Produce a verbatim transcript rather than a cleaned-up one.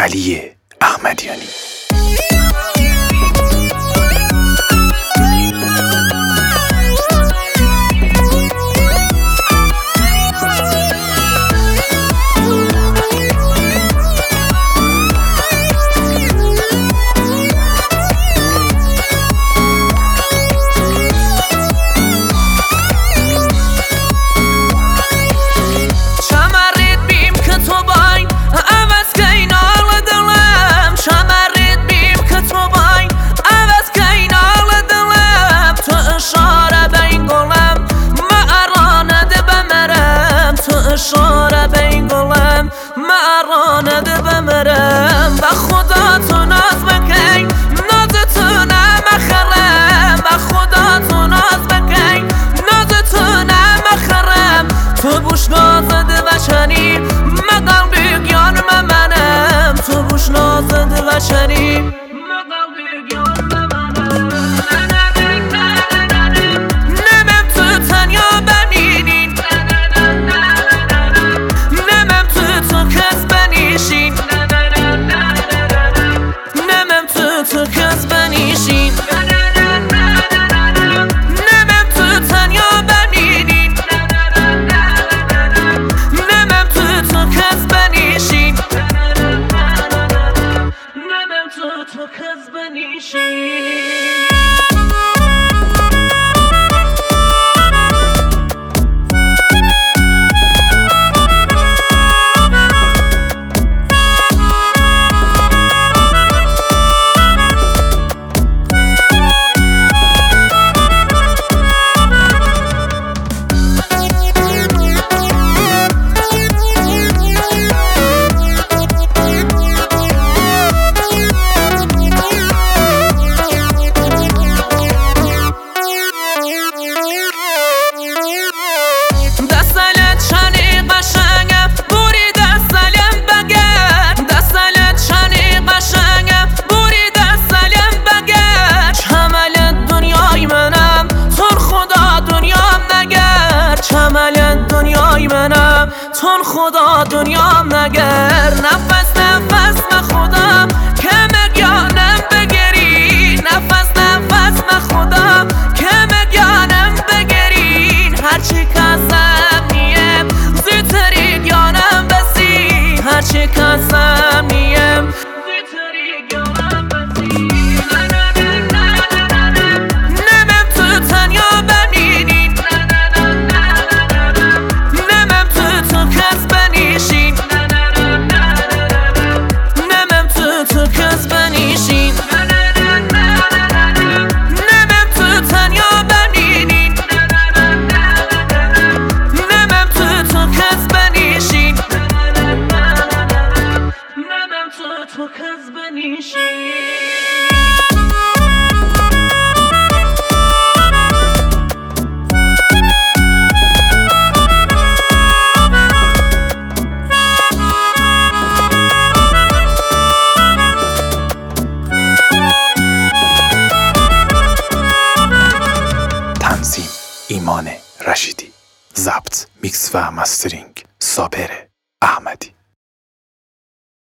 علی احمدیانی. اشاره بین گلم مرانه ده بمرم و خدا تو ناز بکن ناز تو نمخرم و خدا تو ناز بکن ناز تو نمخرم تو بوش نازده و چنی مقل بیگیان منم تو بوش نازده و چنی مقل بیگیان منم نمم تو تنیا بمینین تو کس بنیشین نمم تو تنیا بمینین نمم تو تو کس بنیشین نمم تو تو کس بنیشین تون خدا دنیام نگر نفس نفس من خدا که مگیانم بگیرین نفس نفس من خدا که مگیانم بگیرین هرچی کسم نیم زیتری گیانم بسی هرچی کسم نیم زیتری گیانم بسی نمم تو تنیا بمینین تو کس بنیشین نمم تو تنیا بمینین نمم تو تو کس بنیشین نمم تو تو کس بنیشین ایمان رشیدی، ضبط، میکس و مسترینگ صابر احمدی.